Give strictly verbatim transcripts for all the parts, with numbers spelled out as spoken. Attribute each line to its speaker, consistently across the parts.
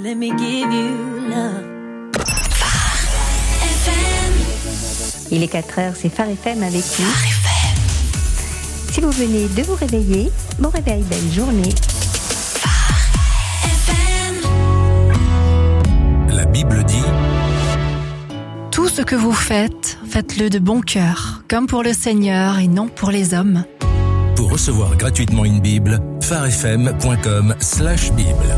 Speaker 1: let me give you love.
Speaker 2: Il est quatre heures, c'est Phare F M avec vous. Si vous venez de vous réveiller, bon réveil, belle journée.
Speaker 3: La Bible dit:
Speaker 4: tout ce que vous faites, faites-le de bon cœur, comme pour le Seigneur et non pour les hommes.
Speaker 3: Pour recevoir gratuitement une Bible, pharefm point com slash Bible.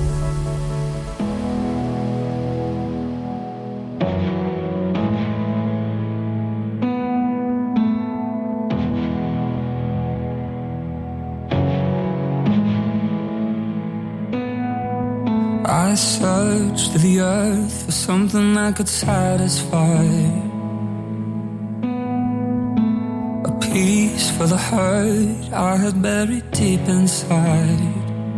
Speaker 5: I searched the earth for something that could satisfy, a peace for the hurt I had buried deep inside.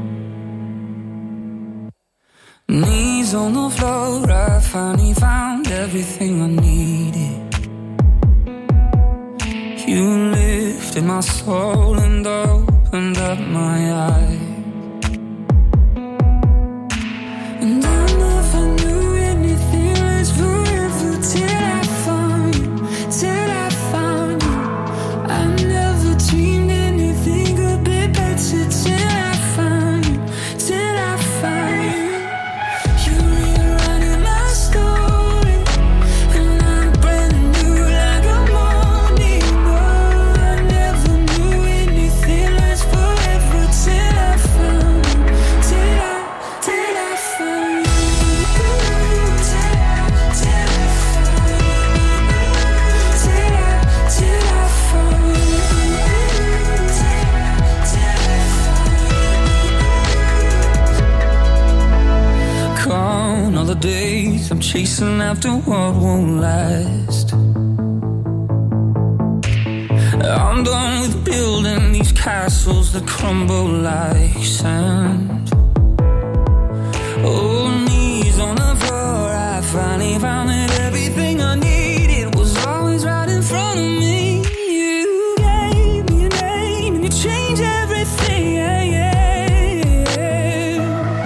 Speaker 5: Knees on the floor, I finally found everything I needed. You lifted my soul and opened up my eyes. And I never knew anything lasts forever till I found you, till I found you. I never dreamed anything could be better till I found you, till I found you. You're rewriting my story, and I'm brand new like a morning glow. I never knew anything lasts forever till I found you, till I, till I found you. Gone all the days I'm chasing after what won't last. I'm done with building these castles that crumble like sand. Oh, knees on the floor, I finally found that everything I needed was always right in front of me. You gave me a name and you changed everything, yeah, yeah.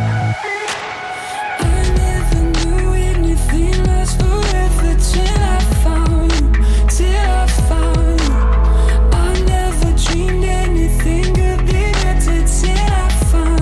Speaker 5: I never knew anything lasts forever till I found you, till I found you. I never dreamed anything could be better till I found you.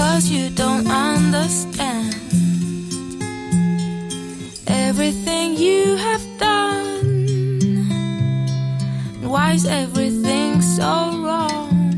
Speaker 5: 'cause you don't understand everything you have done. Why is everything so wrong?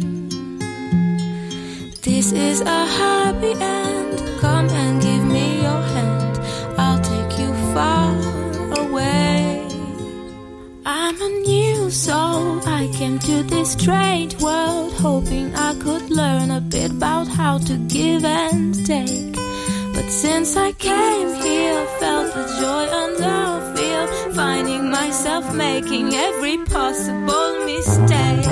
Speaker 5: This is a happy end. Come and give me your hand. I'll take you far away. I'm a new soul. I came to this strange world hoping I could learn a bit about how to give and take. But since I came here, felt the joy and the fear, finding myself making every possible mistake.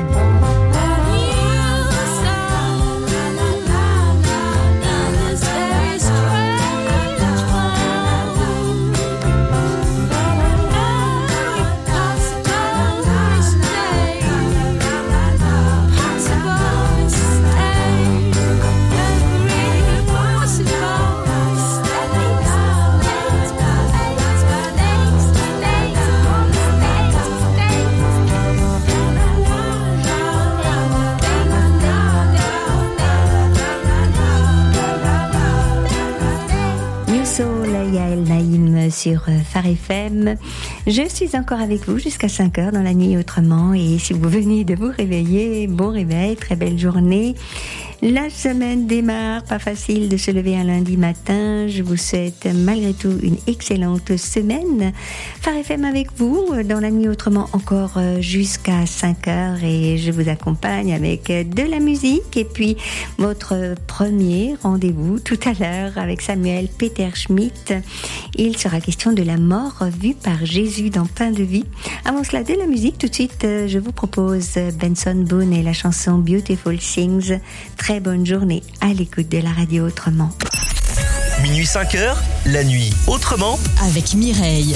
Speaker 2: Yael Naïm sur Phare F M. Je suis encore avec vous jusqu'à cinq heures dans la nuit autrement, et si vous venez de vous réveiller, bon réveil, très belle journée. La semaine démarre, pas facile de se lever un lundi matin. Je vous souhaite malgré tout une excellente semaine. Phare F M avec vous dans la nuit autrement encore jusqu'à cinq heures, et je vous accompagne avec de la musique et puis votre premier rendez-vous tout à l'heure avec Samuel Peter Schmidt. Il sera question de la mort vue par Jésus dans Pain de vie. Avant cela, de la musique, tout de suite, je vous propose Benson Boone et la chanson Beautiful Things. Très bonne journée à l'écoute de la radio autrement.
Speaker 3: Minuit cinq heures, la nuit autrement
Speaker 6: avec Mireille.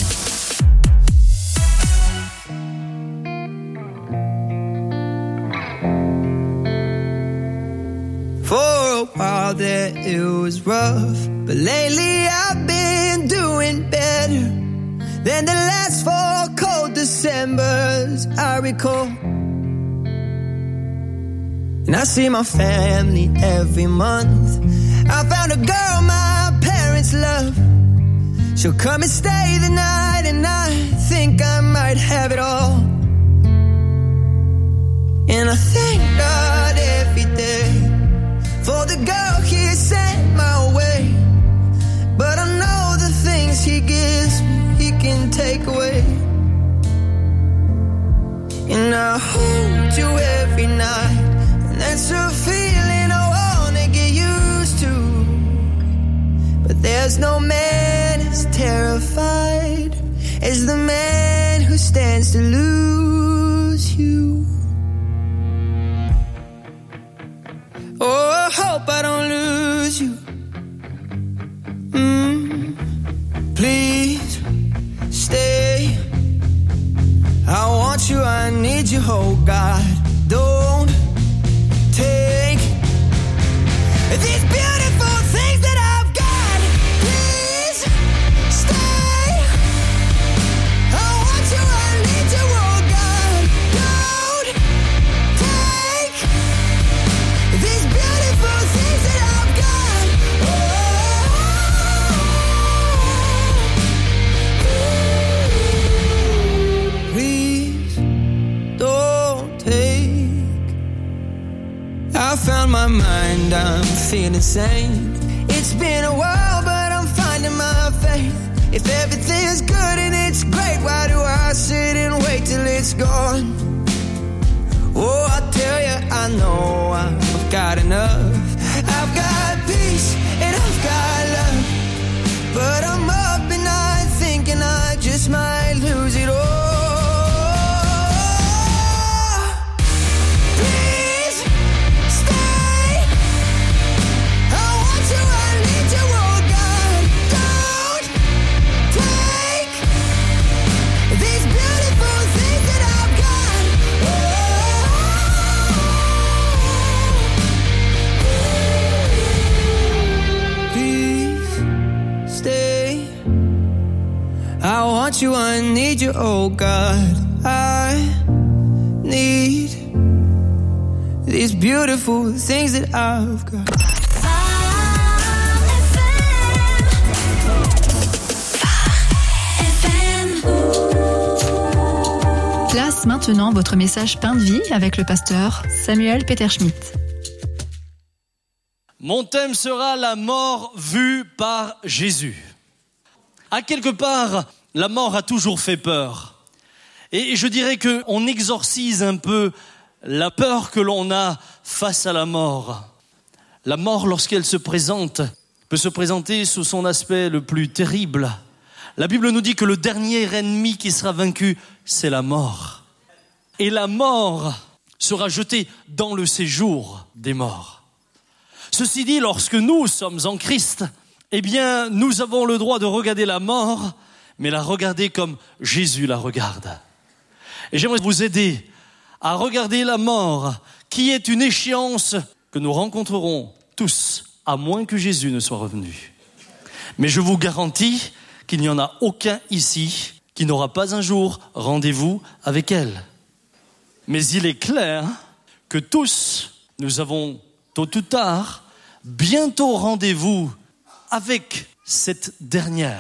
Speaker 7: For a while there it was rough, but lately I've been doing better than the last four cold Decembers I recall. And I see my family every month. I found a girl my parents love. She'll come and stay the night, and I think I might have it all. And I thank God every day for the girl he sent my way. But I know the things he gives me, he can take away. And I hold you every night, and that's a feeling I wanna get used to. But there's no man as terrified as the man who stands to lose you. Oh, I hope I don't lose you. Mm, please stay. I want you, I need you, oh God. Don't take these beautiful things that I've got. Please stay. I want you, I need you, oh God. Don't take these beautiful things that I've got. Oh, please don't take. I found my mind, I'm feeling sane. It's been a while, but I'm finding my faith. If everything's good and it's great, why do I sit and wait till it's gone? Oh, I tell you, I know I've got enough. I've got peace and I've got love, but I'm up at night thinking I just might lose it all. Please stay. I want you, I need you, oh God. Don't take these beautiful things that I've got. Oh, please stay. I want you, I need you, oh God. I need these beautiful things that I've got.
Speaker 4: commence maintenant votre message Pain de vie avec le pasteur Samuel Peter Schmidt.
Speaker 6: Mon thème sera la mort vue par Jésus. À quelque part, la mort a toujours fait peur. Et je dirais qu'on exorcise un peu la peur que l'on a face à la mort. La mort, lorsqu'elle se présente, peut se présenter sous son aspect le plus terrible. La Bible nous dit que le dernier ennemi qui sera vaincu, c'est la mort. Et la mort sera jetée dans le séjour des morts. Ceci dit, lorsque nous sommes en Christ, eh bien, nous avons le droit de regarder la mort, mais la regarder comme Jésus la regarde. Et j'aimerais vous aider à regarder la mort, qui est une échéance que nous rencontrerons tous, à moins que Jésus ne soit revenu. Mais je vous garantis qu'il n'y en a aucun ici qui n'aura pas un jour rendez-vous avec elle. Mais il est clair que tous, nous avons tôt ou tard, bientôt rendez-vous avec cette dernière.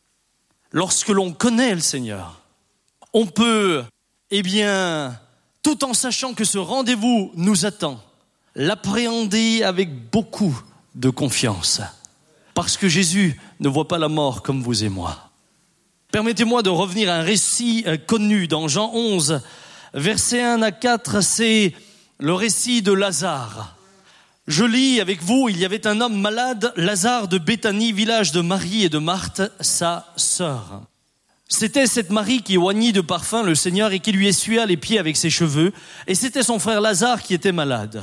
Speaker 6: Lorsque l'on connaît le Seigneur, on peut, eh bien, tout en sachant que ce rendez-vous nous attend, l'appréhender avec beaucoup de confiance. Parce que Jésus ne voit pas la mort comme vous et moi. Permettez-moi de revenir à un récit connu dans Jean onze, versets un à quatre, c'est le récit de Lazare. Je lis avec vous, il y avait un homme malade, Lazare de Béthanie, village de Marie et de Marthe, sa sœur. C'était cette Marie qui oignit de parfum le Seigneur et qui lui essuya les pieds avec ses cheveux, et c'était son frère Lazare qui était malade.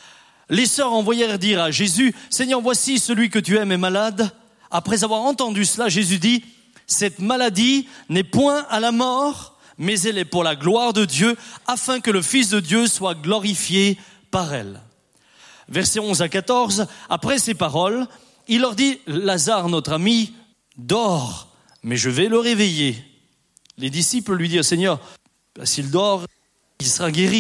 Speaker 6: Les sœurs envoyèrent dire à Jésus, « Seigneur, voici celui que tu aimes est malade. » Après avoir entendu cela, Jésus dit, « Cette maladie n'est point à la mort, mais elle est pour la gloire de Dieu, afin que le Fils de Dieu soit glorifié par elle. » Versets onze à quatorze, après ces paroles, il leur dit, « Lazare, notre ami, dort, mais je vais le réveiller. » Les disciples lui dirent, « Seigneur, s'il dort, il sera guéri. »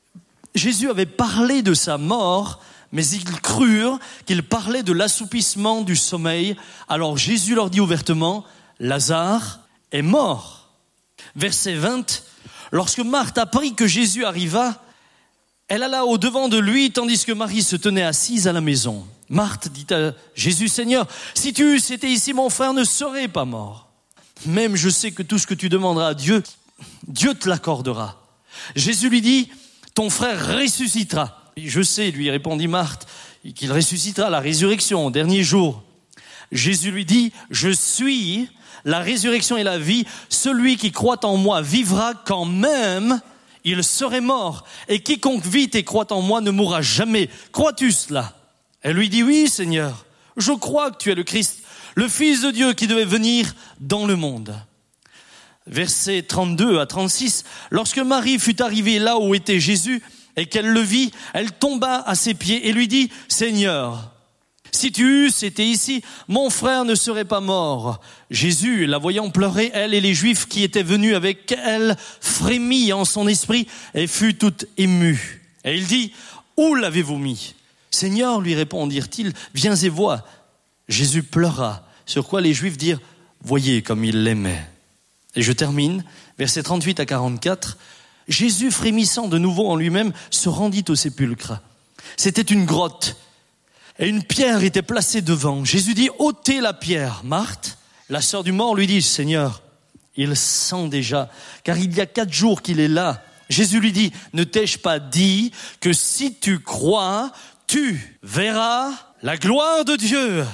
Speaker 6: Jésus avait parlé de sa mort, mais ils crurent qu'il parlait de l'assoupissement du sommeil. Alors Jésus leur dit ouvertement, « Lazare est mort. » Verset vingt, lorsque Marthe apprit que Jésus arriva, elle alla au-devant de lui, tandis que Marie se tenait assise à la maison. Marthe dit à Jésus, « Seigneur, si tu eusses été ici, mon frère ne serait pas mort. Même je sais que tout ce que tu demanderas à Dieu, Dieu te l'accordera. » Jésus lui dit, « Ton frère ressuscitera. » Je sais, lui répondit Marthe, qu'il ressuscitera à la résurrection au dernier jour. Jésus lui dit, « Je suis la résurrection et la vie. Celui qui croit en moi vivra quand même il serait mort. Et quiconque vit et croit en moi ne mourra jamais. Crois-tu cela ?» Elle lui dit, « Oui, Seigneur, je crois que tu es le Christ, le Fils de Dieu qui devait venir dans le monde. » Versets trente-deux à trente-six, lorsque Marie fut arrivée là où était Jésus et qu'elle le vit, elle tomba à ses pieds et lui dit, « Seigneur, si tu eusses été ici, mon frère ne serait pas mort. » Jésus, la voyant pleurer, elle et les Juifs qui étaient venus avec elle, frémit en son esprit et fut tout ému. Et il dit, « Où l'avez-vous mis ?» « Seigneur, lui répondirent-ils, viens et vois. » Jésus pleura, sur quoi les Juifs dirent, « Voyez comme il l'aimait. » Et je termine, versets trente-huit à quarante-quatre. Jésus, frémissant de nouveau en lui-même, se rendit au sépulcre. C'était une grotte, et une pierre était placée devant. Jésus dit, ôtez la pierre. Marthe, la sœur du mort, lui dit, Seigneur, il sent déjà, car il y a quatre jours qu'il est là. Jésus lui dit, ne t'ai-je pas dit que si tu crois, tu verras la gloire de Dieu?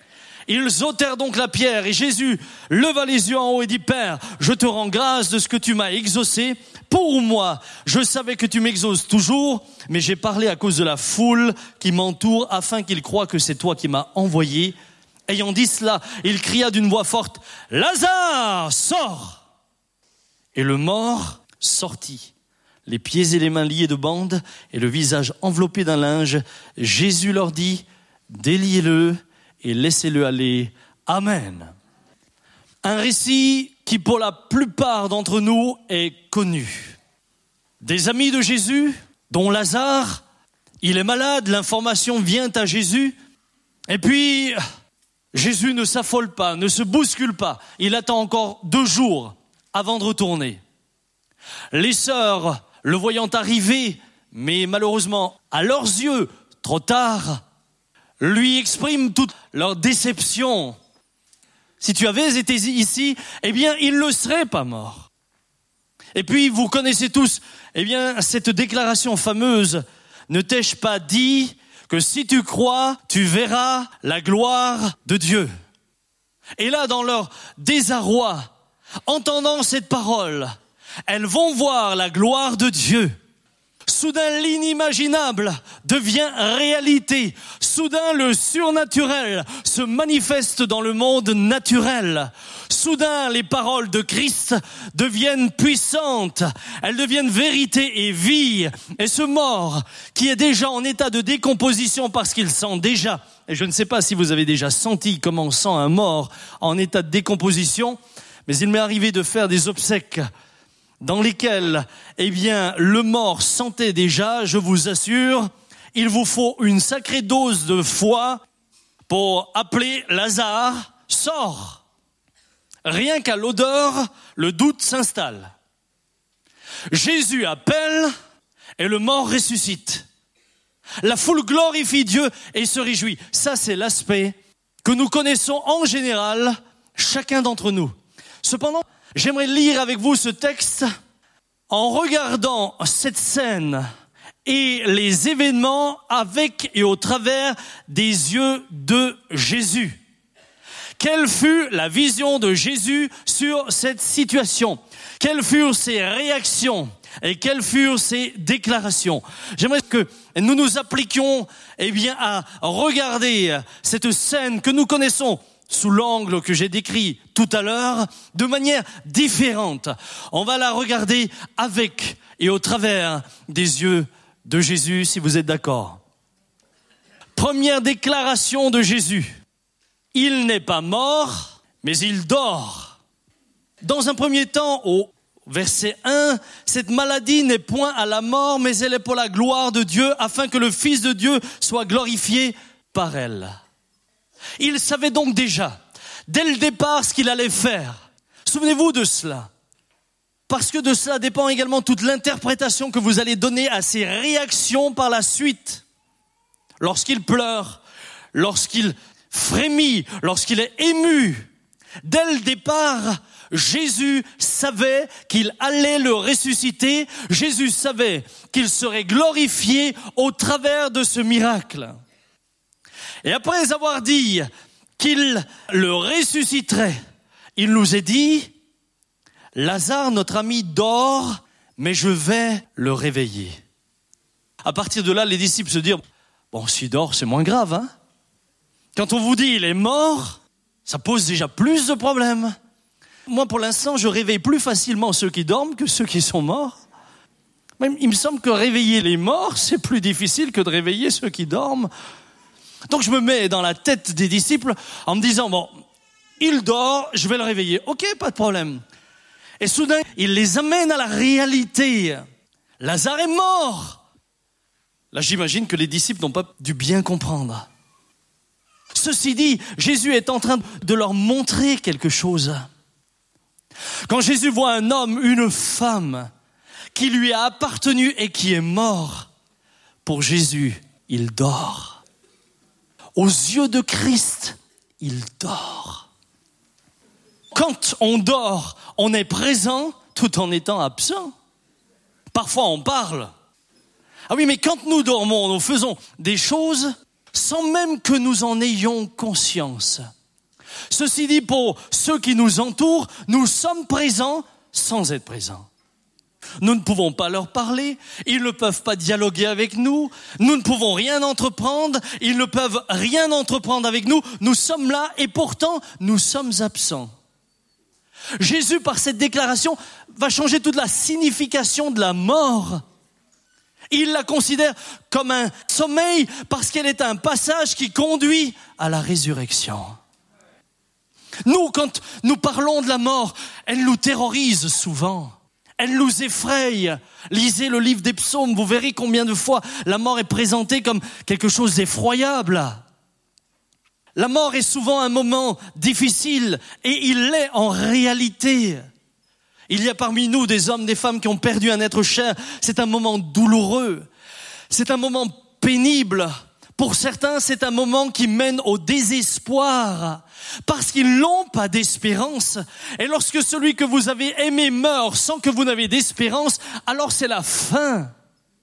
Speaker 6: Ils ôtèrent donc la pierre et Jésus leva les yeux en haut et dit, Père, je te rends grâce de ce que tu m'as exaucé. Pour moi, je savais que tu m'exauces toujours, mais j'ai parlé à cause de la foule qui m'entoure afin qu'ils croient que c'est toi qui m'as envoyé. Ayant dit cela, il cria d'une voix forte, Lazare, sors! Et le mort sortit, les pieds et les mains liés de bandes et le visage enveloppé d'un linge. Jésus leur dit, déliez-le et laissez-le aller. Amen. Un récit qui pour la plupart d'entre nous est connu. Des amis de Jésus, dont Lazare, il est malade, l'information vient à Jésus, et puis Jésus ne s'affole pas, ne se bouscule pas, il attend encore deux jours avant de retourner. Les sœurs, le voyant arriver, mais malheureusement, à leurs yeux, trop tard, lui expriment toute leur déception. Si tu avais été ici, eh bien, il ne serait pas mort. Et puis, vous connaissez tous, eh bien, cette déclaration fameuse, ne t'ai-je pas dit que si tu crois, tu verras la gloire de Dieu. Et là, dans leur désarroi, entendant cette parole, elles vont voir la gloire de Dieu. Soudain, l'inimaginable devient réalité. Soudain, le surnaturel se manifeste dans le monde naturel. Soudain, les paroles de Christ deviennent puissantes. Elles deviennent vérité et vie. Et ce mort, qui est déjà en état de décomposition parce qu'il sent déjà, et je ne sais pas si vous avez déjà senti comment on sent un mort en état de décomposition, mais il m'est arrivé de faire des obsèques dans lesquels, eh bien, le mort sentait déjà, je vous assure, il vous faut une sacrée dose de foi pour appeler Lazare, sors. Rien qu'à l'odeur, le doute s'installe. Jésus appelle et le mort ressuscite. La foule glorifie Dieu et se réjouit. Ça, c'est l'aspect que nous connaissons en général, chacun d'entre nous. Cependant, j'aimerais lire avec vous ce texte en regardant cette scène et les événements avec et au travers des yeux de Jésus. Quelle fut la vision de Jésus sur cette situation? Quelles furent ses réactions et quelles furent ses déclarations? J'aimerais que nous nous appliquions eh bien, à regarder cette scène que nous connaissons sous l'angle que j'ai décrit tout à l'heure, de manière différente. On va la regarder avec et au travers des yeux de Jésus, si vous êtes d'accord. Première déclaration de Jésus. Il n'est pas mort, mais il dort. Dans un premier temps, au verset un, cette maladie n'est point à la mort, mais elle est pour la gloire de Dieu, afin que le Fils de Dieu soit glorifié par elle. Il savait donc déjà, dès le départ, ce qu'il allait faire. Souvenez-vous de cela. Parce que de cela dépend également toute l'interprétation que vous allez donner à ses réactions par la suite. Lorsqu'il pleure, lorsqu'il frémit, lorsqu'il est ému. Dès le départ, Jésus savait qu'il allait le ressusciter. Jésus savait qu'il serait glorifié au travers de ce miracle. Et après avoir dit qu'il le ressusciterait, il nous est dit, Lazare, notre ami, dort, mais je vais le réveiller. À partir de là, les disciples se dirent, bon, s'il dort, c'est moins grave, hein. Quand on vous dit il est mort, ça pose déjà plus de problèmes. Moi, pour l'instant, je réveille plus facilement ceux qui dorment que ceux qui sont morts. Même, il me semble que réveiller les morts, c'est plus difficile que de réveiller ceux qui dorment. Donc je me mets dans la tête des disciples en me disant, bon, il dort, je vais le réveiller. Ok, pas de problème. Et soudain, il les amène à la réalité. Lazare est mort. Là, j'imagine que les disciples n'ont pas dû bien comprendre. Ceci dit, Jésus est en train de leur montrer quelque chose. Quand Jésus voit un homme, une femme, qui lui a appartenu et qui est mort, pour Jésus, il dort. Aux yeux de Christ, il dort. Quand on dort, on est présent tout en étant absent. Parfois, on parle. Ah oui, mais quand nous dormons, nous faisons des choses sans même que nous en ayons conscience. Ceci dit, pour ceux qui nous entourent, nous sommes présents sans être présents. Nous ne pouvons pas leur parler, ils ne peuvent pas dialoguer avec nous, nous ne pouvons rien entreprendre, ils ne peuvent rien entreprendre avec nous, nous sommes là et pourtant nous sommes absents. Jésus, par cette déclaration, va changer toute la signification de la mort. Il la considère comme un sommeil parce qu'elle est un passage qui conduit à la résurrection. Nous, quand nous parlons de la mort, elle nous terrorise souvent. Elle nous effraie. Lisez le livre des psaumes, vous verrez combien de fois la mort est présentée comme quelque chose d'effroyable. La mort est souvent un moment difficile et il l'est en réalité. Il y a parmi nous des hommes, des femmes qui ont perdu un être cher. C'est un moment douloureux. C'est un moment pénible. Pour certains, c'est un moment qui mène au désespoir parce qu'ils n'ont pas d'espérance. Et lorsque celui que vous avez aimé meurt sans que vous n'avez d'espérance, alors c'est la fin.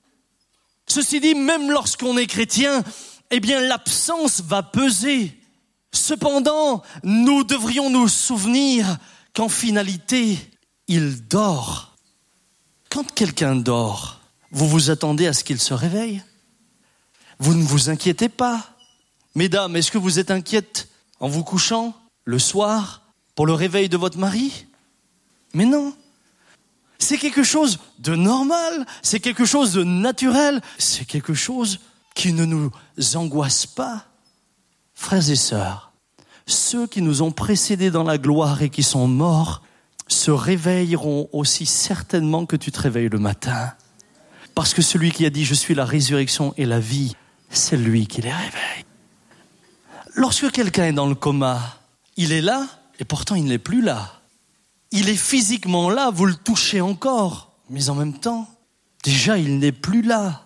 Speaker 6: Ceci dit, même lorsqu'on est chrétien, eh bien l'absence va peser. Cependant, nous devrions nous souvenir qu'en finalité, il dort. Quand quelqu'un dort, vous vous attendez à ce qu'il se réveille ? Vous ne vous inquiétez pas. Mesdames, est-ce que vous êtes inquiètes en vous couchant le soir pour le réveil de votre mari ? Mais non. C'est quelque chose de normal, c'est quelque chose de naturel, c'est quelque chose qui ne nous angoisse pas. Frères et sœurs, ceux qui nous ont précédés dans la gloire et qui sont morts se réveilleront aussi certainement que tu te réveilles le matin. Parce que celui qui a dit « Je suis la résurrection et la vie », c'est lui qui les réveille. Lorsque quelqu'un est dans le coma, il est là et pourtant il n'est plus là. Il est physiquement là, vous le touchez encore, mais en même temps, déjà il n'est plus là.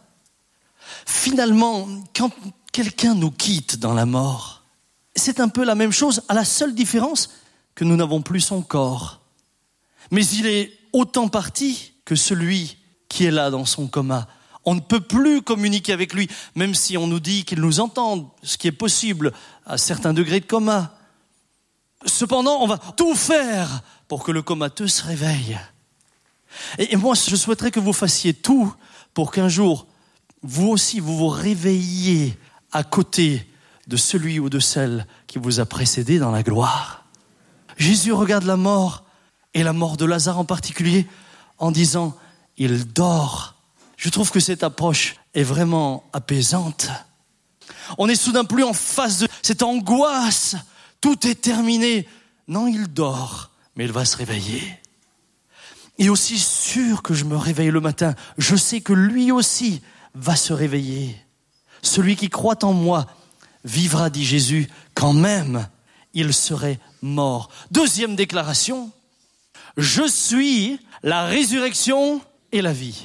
Speaker 6: Finalement, quand quelqu'un nous quitte dans la mort, c'est un peu la même chose, à la seule différence que nous n'avons plus son corps. Mais il est autant parti que celui qui est là dans son coma. On ne peut plus communiquer avec lui, même si on nous dit qu'il nous entende, ce qui est possible à certains degrés de coma. Cependant, on va tout faire pour que le comateux se réveille. Et moi, je souhaiterais que vous fassiez tout pour qu'un jour, vous aussi, vous vous réveilliez à côté de celui ou de celle qui vous a précédé dans la gloire. Jésus regarde la mort, et la mort de Lazare en particulier, en disant « il dort ». Je trouve que cette approche est vraiment apaisante. On n'est soudain plus en face de cette angoisse. Tout est terminé. Non, il dort, mais il va se réveiller. Et aussi sûr que je me réveille le matin, je sais que lui aussi va se réveiller. Celui qui croit en moi vivra, dit Jésus, quand même il serait mort. Deuxième déclaration, je suis la résurrection et la vie.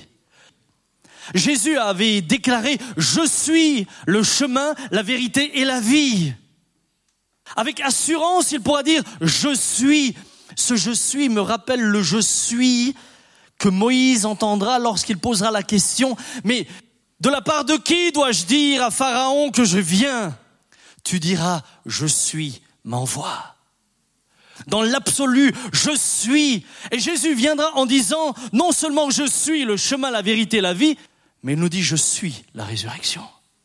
Speaker 6: Jésus avait déclaré « Je suis le chemin, la vérité et la vie ». Avec assurance, il pourra dire « Je suis ». Ce « je suis » me rappelle le « je suis » que Moïse entendra lorsqu'il posera la question « Mais de la part de qui dois-je dire à Pharaon que je viens ?» Tu diras « Je suis, m'envoie ». Dans l'absolu, je suis. Et Jésus viendra en disant non seulement je suis le chemin, la vérité, la vie, mais il nous dit je suis la résurrection.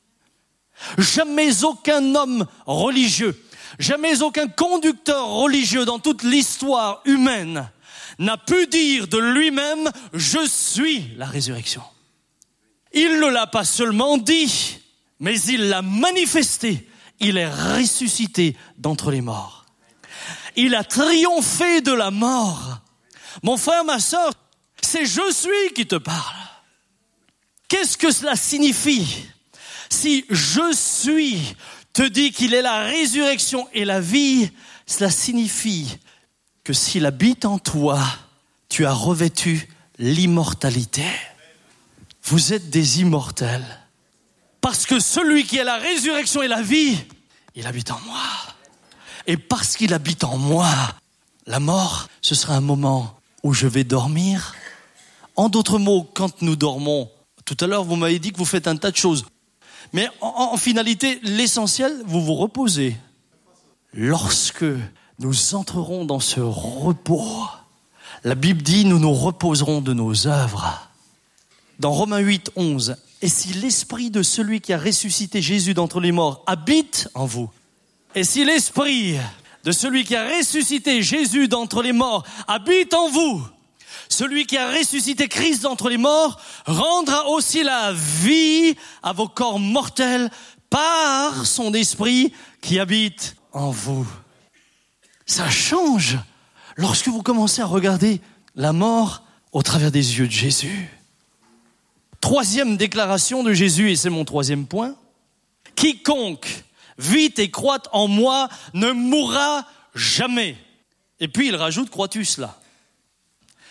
Speaker 6: Jamais aucun homme religieux, jamais aucun conducteur religieux dans toute l'histoire humaine n'a pu dire de lui-même je suis la résurrection. Il ne l'a pas seulement dit, mais il l'a manifesté. Il est ressuscité d'entre les morts. Il a triomphé de la mort. Mon frère, ma sœur, c'est je suis qui te parle. Qu'est-ce que cela signifie? Si je suis te dit qu'il est la résurrection et la vie, cela signifie que s'il habite en toi, tu as revêtu l'immortalité. Vous êtes des immortels. Parce que celui qui est la résurrection et la vie, il habite en moi. Et parce qu'il habite en moi, la mort, ce sera un moment où je vais dormir. En d'autres mots, quand nous dormons, tout à l'heure vous m'avez dit que vous faites un tas de choses. Mais en, en finalité, l'essentiel, vous vous reposez. Lorsque nous entrerons dans ce repos, la Bible dit, nous nous reposerons de nos œuvres. Dans Romains huit, onze, et si l'esprit de celui qui a ressuscité Jésus d'entre les morts habite en vous, et si l'esprit de celui qui a ressuscité Jésus d'entre les morts habite en vous, celui qui a ressuscité Christ d'entre les morts rendra aussi la vie à vos corps mortels par son esprit qui habite en vous. Ça change lorsque vous commencez à regarder la mort au travers des yeux de Jésus. Troisième déclaration de Jésus, et c'est mon troisième point. Quiconque vit et croit en moi ne mourra jamais. Et puis il rajoute, crois-tu cela?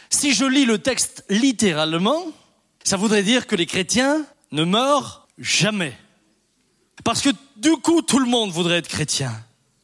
Speaker 6: Si je lis le texte littéralement, ça voudrait dire que les chrétiens ne meurent jamais. Parce que du coup, tout le monde voudrait être chrétien.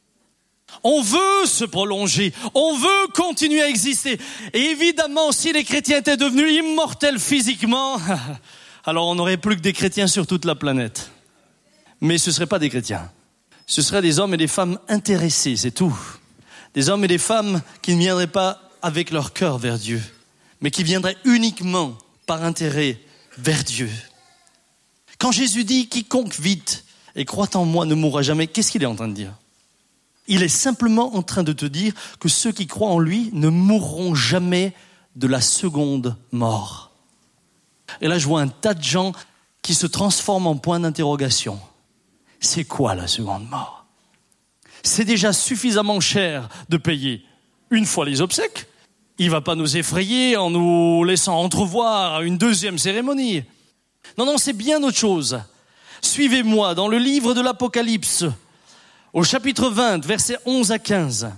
Speaker 6: On veut se prolonger, on veut continuer à exister. Et évidemment, si les chrétiens étaient devenus immortels physiquement, alors on n'aurait plus que des chrétiens sur toute la planète. Mais ce ne seraient pas des chrétiens. Ce seraient des hommes et des femmes intéressés, c'est tout. Des hommes et des femmes qui ne viendraient pas avec leur cœur vers Dieu, mais qui viendraient uniquement par intérêt vers Dieu. Quand Jésus dit « quiconque vit et croit en moi ne mourra jamais », qu'est-ce qu'il est en train de dire ? Il est simplement en train de te dire que ceux qui croient en lui ne mourront jamais de la seconde mort. Et là, je vois un tas de gens qui se transforment en point d'interrogation. C'est quoi la seconde mort ? C'est déjà suffisamment cher de payer une fois les obsèques. Il ne va pas nous effrayer en nous laissant entrevoir une deuxième cérémonie. Non, non, c'est bien autre chose. Suivez-moi dans le livre de l'Apocalypse, au chapitre vingt, versets onze à quinze.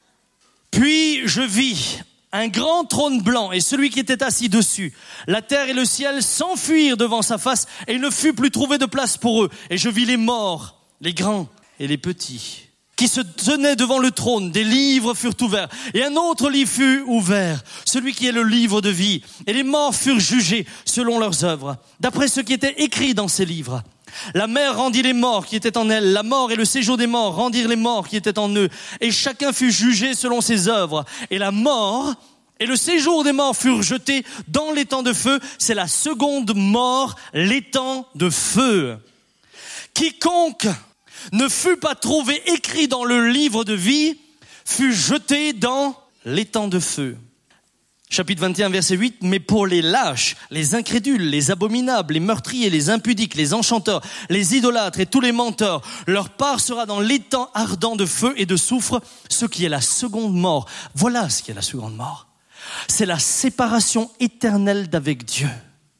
Speaker 6: Puis je vis un grand trône blanc et celui qui était assis dessus. La terre et le ciel s'enfuirent devant sa face et il ne fut plus trouvé de place pour eux. Et je vis les morts, les grands et les petits, qui se tenaient devant le trône. Des livres furent ouverts et un autre livre fut ouvert, celui qui est le livre de vie. Et les morts furent jugés selon leurs œuvres, d'après ce qui était écrit dans ces livres. La mer rendit les morts qui étaient en elle, la mort et le séjour des morts rendirent les morts qui étaient en eux, et chacun fut jugé selon ses œuvres. Et la mort et le séjour des morts furent jetés dans l'étang de feu. C'est la seconde mort, l'étang de feu. Quiconque ne fut pas trouvé écrit dans le livre de vie fut jeté dans l'étang de feu. Chapitre vingt et un, verset huit, « Mais pour les lâches, les incrédules, les abominables, les meurtriers, les impudiques, les enchanteurs, les idolâtres et tous les menteurs, leur part sera dans l'étang ardent de feu et de soufre, ce qui est la seconde mort. » Voilà ce qui est la seconde mort. C'est la séparation éternelle d'avec Dieu.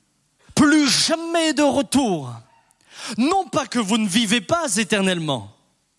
Speaker 6: Plus jamais de retour. Non pas que vous ne vivez pas éternellement.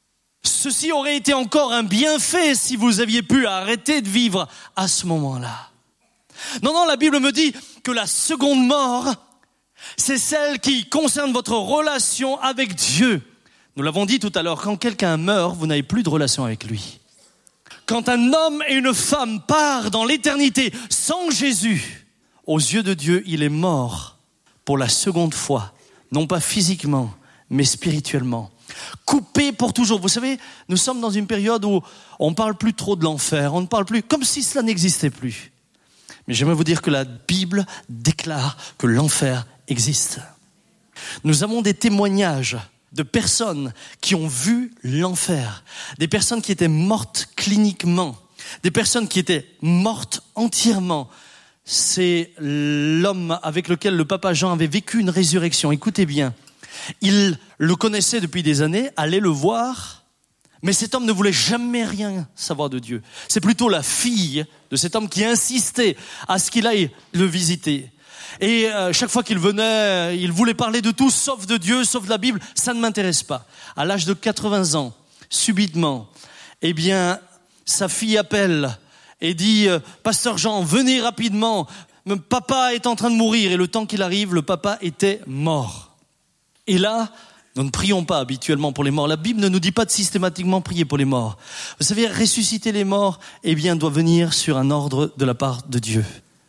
Speaker 6: Ceci aurait été encore un bienfait si vous aviez pu arrêter de vivre à ce moment-là. Non, non, la Bible me dit que la seconde mort, c'est celle qui concerne votre relation avec Dieu. Nous l'avons dit tout à l'heure, quand quelqu'un meurt, vous n'avez plus de relation avec lui. Quand un homme et une femme partent dans l'éternité sans Jésus, aux yeux de Dieu, il est mort pour la seconde fois, non pas physiquement, mais spirituellement. Coupé pour toujours. Vous savez, nous sommes dans une période où on ne parle plus trop de l'enfer, on ne parle plus, comme si cela n'existait plus. Mais j'aimerais vous dire que la Bible déclare que l'enfer existe. Nous avons des témoignages de personnes qui ont vu l'enfer, des personnes qui étaient mortes cliniquement, des personnes qui étaient mortes entièrement. C'est l'homme avec lequel le papa Jean avait vécu une résurrection. Écoutez bien, il le connaissait depuis des années, allait le voir. Mais cet homme ne voulait jamais rien savoir de Dieu. C'est plutôt la fille de cet homme qui insistait à ce qu'il aille le visiter. Et euh, chaque fois qu'il venait, il voulait parler de tout sauf de Dieu, sauf de la Bible. Ça ne m'intéresse pas. À l'âge de quatre-vingts ans, subitement, eh bien, sa fille appelle et dit euh, « Pasteur Jean, venez rapidement. Papa est en train de mourir. » Et le temps qu'il arrive, le papa était mort. Et là, nous ne prions pas habituellement pour les morts. La Bible ne nous dit pas de systématiquement prier pour les morts. Vous savez, ressusciter les morts, eh bien, doit venir sur un ordre de la part de Dieu.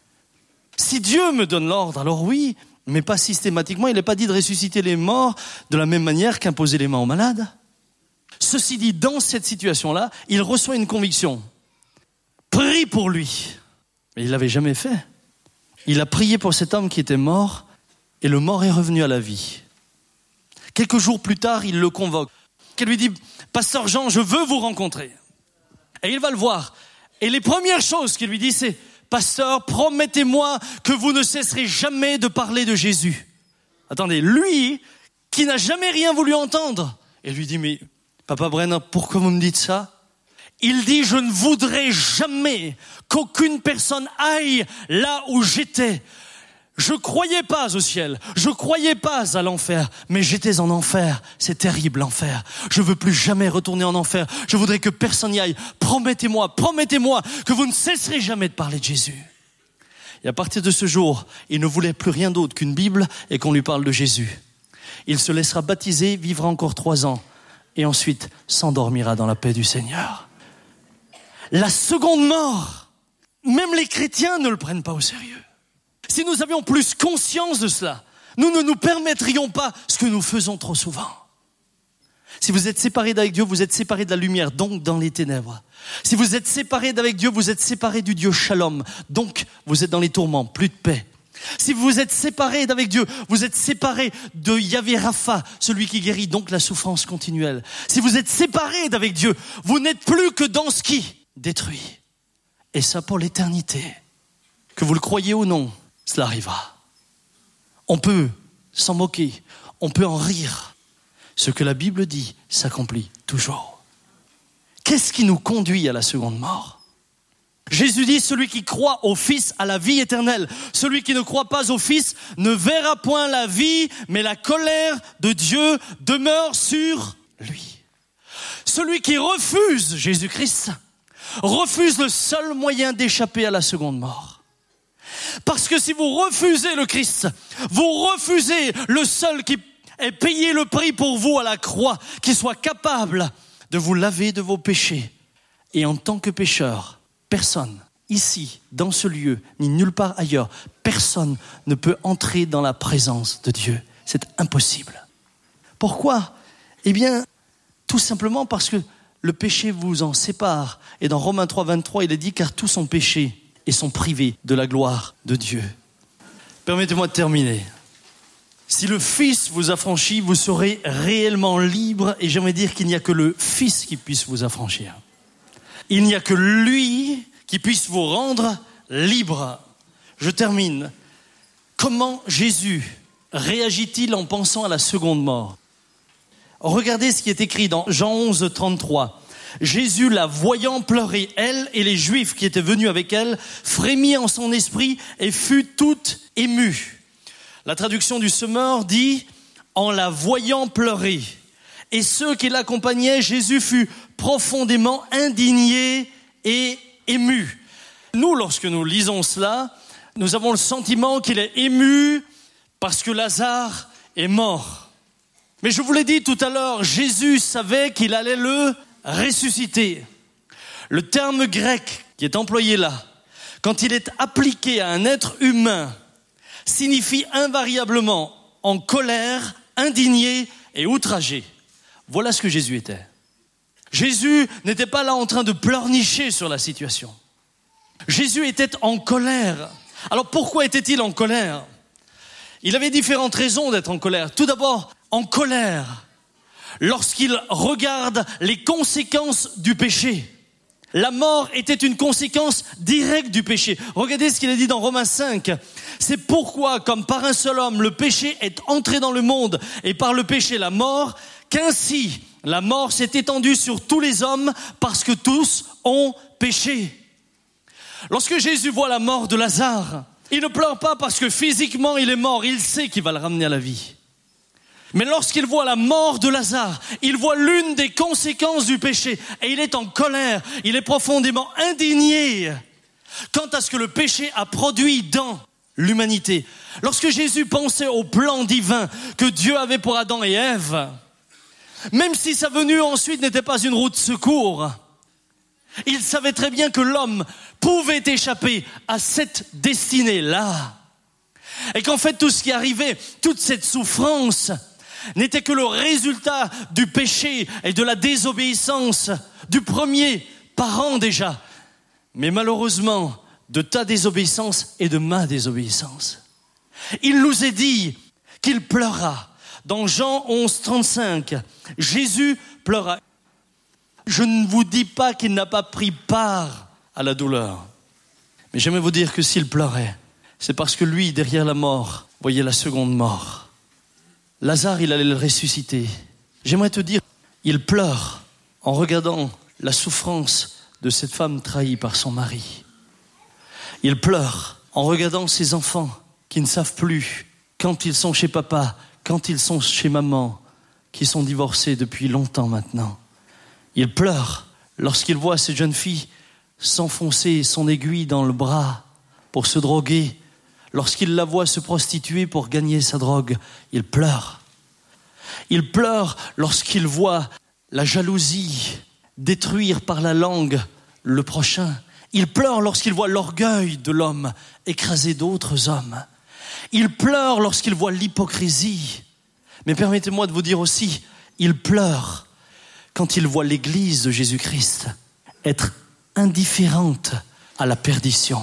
Speaker 6: Si Dieu me donne l'ordre, alors oui, mais pas systématiquement. Il n'est pas dit de ressusciter les morts de la même manière qu'imposer les mains aux malades. Ceci dit, dans cette situation-là, il reçoit une conviction. Prie pour lui. Mais il ne l'avait jamais fait. Il a prié pour cet homme qui était mort et le mort est revenu à la vie. Quelques jours plus tard, il le convoque. Il lui dit, « Pasteur Jean, je veux vous rencontrer. » Et il va le voir. Et les premières choses qu'il lui dit, c'est, « Pasteur, promettez-moi que vous ne cesserez jamais de parler de Jésus. » Attendez, lui, qui n'a jamais rien voulu entendre. Et lui dit, « Mais Papa Brennan, pourquoi vous me dites ça ?» Il dit, « Je ne voudrais jamais qu'aucune personne aille là où j'étais. » Je croyais pas au ciel, je croyais pas à l'enfer, mais j'étais en enfer. C'est terrible l'enfer. Je veux plus jamais retourner en enfer. Je voudrais que personne n'y aille. Promettez-moi, promettez-moi que vous ne cesserez jamais de parler de Jésus. Et à partir de ce jour, il ne voulait plus rien d'autre qu'une Bible et qu'on lui parle de Jésus. Il se laissera baptiser, vivra encore trois ans et ensuite s'endormira dans la paix du Seigneur. La seconde mort, même les chrétiens ne le prennent pas au sérieux. Si nous avions plus conscience de cela, nous ne nous permettrions pas ce que nous faisons trop souvent. Si vous êtes séparés d'avec Dieu, vous êtes séparés de la lumière, donc dans les ténèbres. Si vous êtes séparés d'avec Dieu, vous êtes séparés du Dieu Shalom, donc vous êtes dans les tourments, plus de paix. Si vous êtes séparés d'avec Dieu, vous êtes séparés de Yahvé Rapha, celui qui guérit, donc la souffrance continuelle. Si vous êtes séparés d'avec Dieu, vous n'êtes plus que dans ce qui détruit. Et ça pour l'éternité. Que vous le croyez ou non, cela arrivera. On peut s'en moquer, on peut en rire. Ce que la Bible dit s'accomplit toujours. Qu'est-ce qui nous conduit à la seconde mort ? Jésus dit, celui qui croit au Fils a la vie éternelle. Celui qui ne croit pas au Fils ne verra point la vie, mais la colère de Dieu demeure sur lui. Celui qui refuse Jésus-Christ refuse le seul moyen d'échapper à la seconde mort. Parce que si vous refusez le Christ, vous refusez le seul qui ait payé le prix pour vous à la croix, qui soit capable de vous laver de vos péchés. Et en tant que pécheur, personne, ici, dans ce lieu, ni nulle part ailleurs, personne ne peut entrer dans la présence de Dieu. C'est impossible. Pourquoi ? Eh bien, tout simplement parce que le péché vous en sépare. Et dans Romains trois, vingt-trois, il est dit « Car tous ont péché et sont privés de la gloire de Dieu. » Permettez-moi de terminer. Si le Fils vous affranchit, vous serez réellement libre. Et j'aimerais dire qu'il n'y a que le Fils qui puisse vous affranchir. Il n'y a que lui qui puisse vous rendre libre. Je termine. Comment Jésus réagit-il en pensant à la seconde mort ? Regardez ce qui est écrit dans Jean onze, trente-trois. Jésus, la voyant pleurer, elle et les Juifs qui étaient venus avec elle, frémit en son esprit et fut toute émue. La traduction du Semeur dit « en la voyant pleurer ». Et ceux qui l'accompagnaient, Jésus fut profondément indigné et ému. Nous, lorsque nous lisons cela, nous avons le sentiment qu'il est ému parce que Lazare est mort. Mais je vous l'ai dit tout à l'heure, Jésus savait qu'il allait le ressusciter. Le terme grec qui est employé là, quand il est appliqué à un être humain, signifie invariablement en colère, indigné et outragé. Voilà ce que Jésus était. Jésus n'était pas là en train de pleurnicher sur la situation. Jésus était en colère. Alors pourquoi était-il en colère ? Il avait différentes raisons d'être en colère. Tout d'abord, en colère lorsqu'il regarde les conséquences du péché. La mort était une conséquence directe du péché. Regardez ce qu'il a dit dans Romains cinq. C'est pourquoi, comme par un seul homme, le péché est entré dans le monde et par le péché la mort, qu'ainsi la mort s'est étendue sur tous les hommes parce que tous ont péché. Lorsque Jésus voit la mort de Lazare, il ne pleure pas parce que physiquement il est mort, il sait qu'il va le ramener à la vie. Mais lorsqu'il voit la mort de Lazare, il voit l'une des conséquences du péché et il est en colère, il est profondément indigné quant à ce que le péché a produit dans l'humanité. Lorsque Jésus pensait au plan divin que Dieu avait pour Adam et Ève, même si sa venue ensuite n'était pas une route de secours, il savait très bien que l'homme pouvait échapper à cette destinée-là. Et qu'en fait tout ce qui arrivait, toute cette souffrance, n'était que le résultat du péché et de la désobéissance du premier parent déjà. Mais malheureusement, de ta désobéissance et de ma désobéissance. Il nous est dit qu'il pleura. Dans Jean onze, trente-cinq, Jésus pleura. Je ne vous dis pas qu'il n'a pas pris part à la douleur. Mais j'aimerais vous dire que s'il pleurait, c'est parce que lui, derrière la mort, voyait la seconde mort. Lazare, il allait le ressusciter. J'aimerais te dire, il pleure en regardant la souffrance de cette femme trahie par son mari. Il pleure en regardant ses enfants qui ne savent plus quand ils sont chez papa, quand ils sont chez maman, qui sont divorcés depuis longtemps maintenant. Il pleure lorsqu'il voit cette jeune fille s'enfoncer son aiguille dans le bras pour se droguer lorsqu'il la voit se prostituer pour gagner sa drogue, il pleure. Il pleure lorsqu'il voit la jalousie détruire par la langue le prochain. Il pleure lorsqu'il voit l'orgueil de l'homme écraser d'autres hommes. Il pleure lorsqu'il voit l'hypocrisie. Mais permettez-moi de vous dire aussi, il pleure quand il voit l'Église de Jésus-Christ être indifférente à la perdition.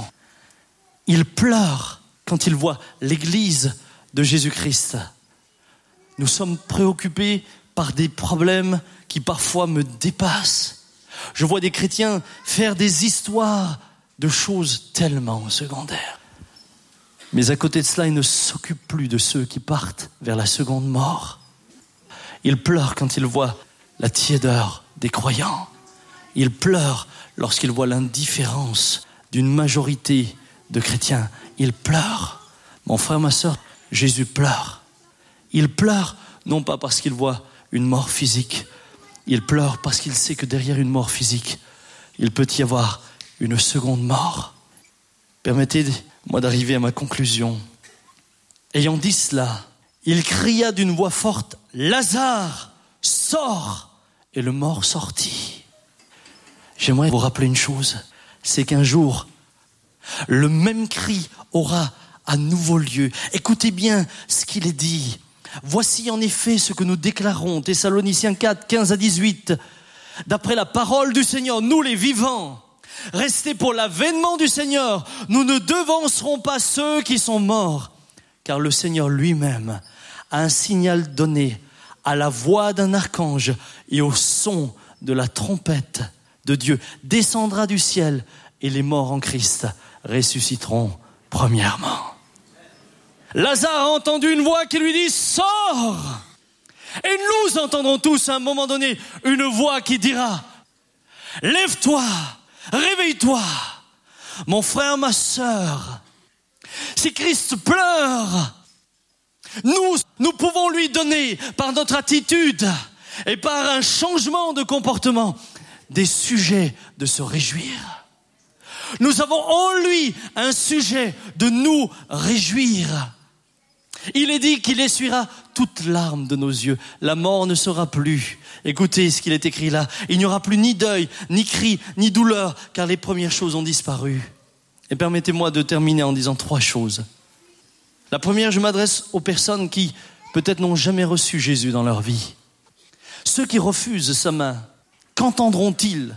Speaker 6: Il pleure quand il voit l'Église de Jésus-Christ. Nous sommes préoccupés par des problèmes qui parfois me dépassent. Je vois des chrétiens faire des histoires de choses tellement secondaires. Mais à côté de cela, ils ne s'occupent plus de ceux qui partent vers la seconde mort. Ils pleurent quand ils voient la tiédeur des croyants. Ils pleurent lorsqu'ils voient l'indifférence d'une majorité de chrétiens. Ils pleurent. Mon frère, ma sœur, Jésus pleure. Il pleure non pas parce qu'il voit une mort physique. Il pleure parce qu'il sait que derrière une mort physique, il peut y avoir une seconde mort. Permettez-moi d'arriver à ma conclusion. Ayant dit cela, il cria d'une voix forte, « Lazare, sors !» Et le mort sortit. J'aimerais vous rappeler une chose, c'est qu'un jour, le même cri aura à nouveau lieu. Écoutez bien ce qu'il est dit. Voici en effet ce que nous déclarons, Thessaloniciens quatre, quinze à dix-huit. D'après la parole du Seigneur, nous les vivants, restés pour l'avènement du Seigneur, nous ne devancerons pas ceux qui sont morts, car le Seigneur lui-même a un signal donné à la voix d'un archange et au son de la trompette de Dieu, descendra du ciel et les morts en Christ ressusciteront premièrement. Lazare a entendu une voix qui lui dit « Sors !» Et nous entendrons tous à un moment donné une voix qui dira « Lève-toi, réveille-toi, mon frère, ma sœur. » Si Christ pleure, nous, nous pouvons lui donner par notre attitude et par un changement de comportement des sujets de se réjouir. Nous avons en lui un sujet de nous réjouir. Il est dit qu'il essuiera toute larme de nos yeux. La mort ne sera plus. Écoutez ce qu'il est écrit là. Il n'y aura plus ni deuil, ni cri, ni douleur, car les premières choses ont disparu. Et permettez-moi de terminer en disant trois choses. La première, je m'adresse aux personnes qui peut-être n'ont jamais reçu Jésus dans leur vie. Ceux qui refusent sa main, qu'entendront-ils ?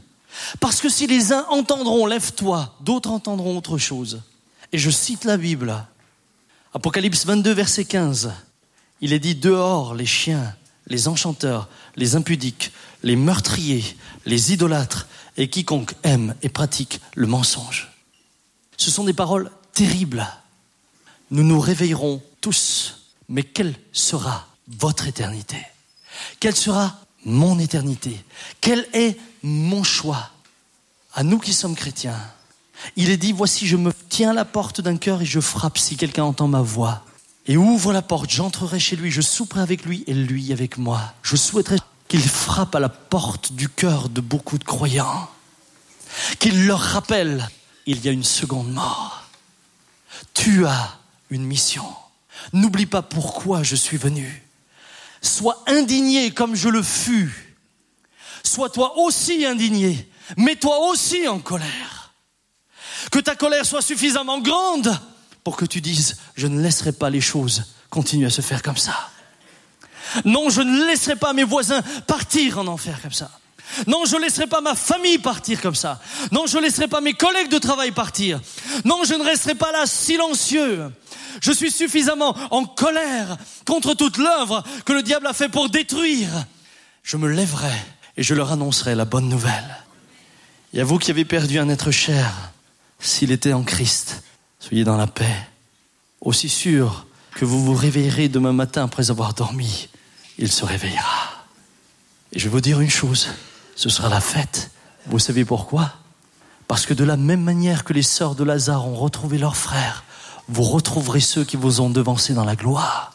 Speaker 6: Parce que si les uns entendront, lève-toi, d'autres entendront autre chose. Et je cite la Bible. Apocalypse vingt-deux, verset quinze. Il est dit, dehors les chiens, les enchanteurs, les impudiques, les meurtriers, les idolâtres et quiconque aime et pratique le mensonge. Ce sont des paroles terribles. Nous nous réveillerons tous. Mais quelle sera votre éternité ? Quelle sera mon éternité ? Quel est mon choix ? À nous qui sommes chrétiens, il est dit, voici, je me tiens à la porte d'un cœur et je frappe si quelqu'un entend ma voix. Et ouvre la porte, j'entrerai chez lui, je souperai avec lui et lui avec moi. Je souhaiterais qu'il frappe à la porte du cœur de beaucoup de croyants. Qu'il leur rappelle, il y a une seconde mort. Tu as une mission. N'oublie pas pourquoi je suis venu. Sois indigné comme je le fus. Sois toi aussi indigné. Mets-toi aussi en colère. Que ta colère soit suffisamment grande pour que tu dises, je ne laisserai pas les choses continuer à se faire comme ça. Non, je ne laisserai pas mes voisins partir en enfer comme ça. Non, je ne laisserai pas ma famille partir comme ça. Non, je ne laisserai pas mes collègues de travail partir. Non, je ne resterai pas là silencieux. Je suis suffisamment en colère contre toute l'œuvre que le diable a fait pour détruire. Je me lèverai et je leur annoncerai la bonne nouvelle. Et à vous qui avez perdu un être cher, s'il était en Christ, soyez dans la paix. Aussi sûr que vous vous réveillerez demain matin après avoir dormi, il se réveillera. Et je vais vous dire une chose, ce sera la fête. Vous savez pourquoi ? Parce que de la même manière que les sœurs de Lazare ont retrouvé leur frère, vous retrouverez ceux qui vous ont devancé dans la gloire.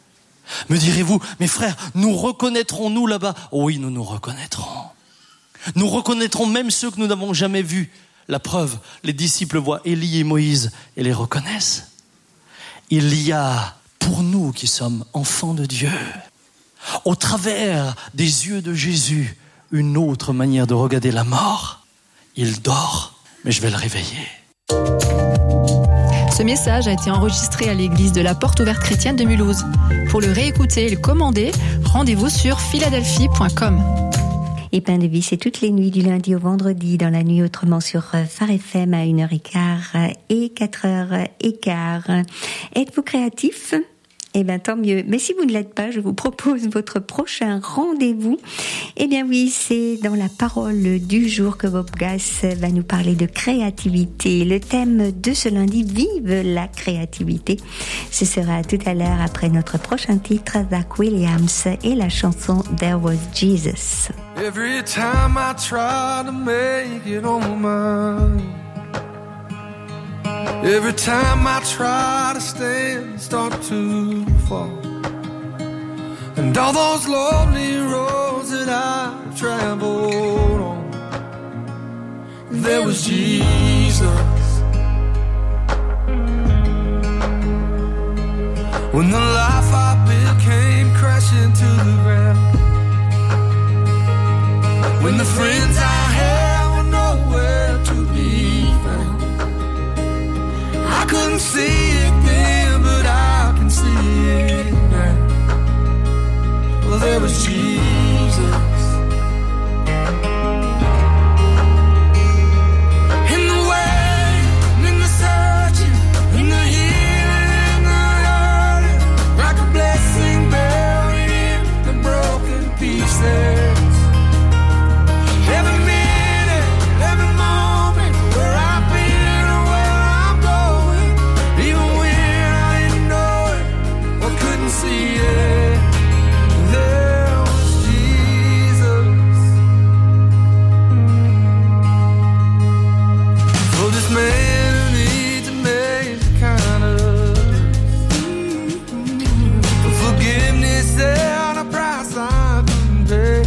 Speaker 6: Me direz-vous, mes frères, nous reconnaîtrons-nous là-bas ? Oh oui, nous nous reconnaîtrons. Nous reconnaîtrons même ceux que nous n'avons jamais vus. La preuve, les disciples voient Élie et Moïse et les reconnaissent. il y a pour nous qui sommes enfants de Dieu, au travers des yeux de Jésus, une autre manière de regarder la mort. Il dort, mais je vais le réveiller.
Speaker 4: Ce message a été enregistré à l'église de la Porte Ouverte Chrétienne de Mulhouse. Pour le réécouter et le commander, rendez-vous sur philadelphie point com.
Speaker 2: Et Pain de Vie, c'est toutes les nuits du lundi au vendredi, dans la nuit autrement sur Phare F M à une heure quinze et quatre heures quinze. Êtes-vous créatif ? Eh bien, tant mieux. Mais si vous ne l'êtes pas, je vous propose votre prochain rendez-vous. Eh bien oui, c'est dans la parole du jour que Bob Gass va nous parler de créativité. Le thème de ce lundi, vive la créativité. Ce sera tout à l'heure après notre prochain titre, Zach Williams et la chanson There Was Jesus.
Speaker 7: Every time I try to make it on my own, every time I try to stand, start to fall. And all those lonely roads that I've traveled on, there was Jesus. When the life I built came crashing to the ground, when the friends I had were nowhere to be found, I couldn't see it then, but I can see it now. Well, there was Jesus. In the waiting, in the searching, in the healing, in the hurting, like a blessing buried in the broken pieces. Every minute, every moment, where I've been or where I'm going, even when I didn't know it or couldn't see it, there was Jesus. For this man who needs a major kind of forgiveness and a price I couldn't pay.